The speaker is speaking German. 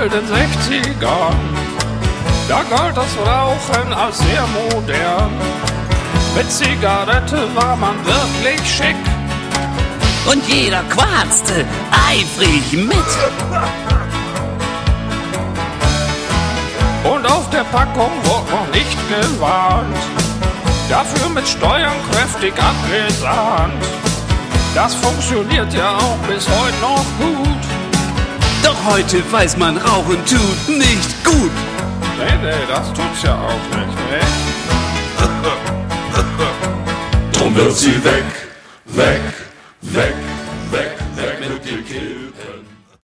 wilden 60ern. Da galt das Rauchen als sehr modern. Mit Zigarette war man wirklich schick. Und jeder quarzte eifrig mit. Und auf der Packung wurde noch nicht gewarnt, dafür mit Steuern kräftig abgesahnt. Das funktioniert ja auch bis heute noch gut. Doch heute weiß man, Rauchen tut nicht gut. Nee, das tut's ja auch nicht, ne? Drum wird sie weg, weg, weg, weg, weg mit dem Kill.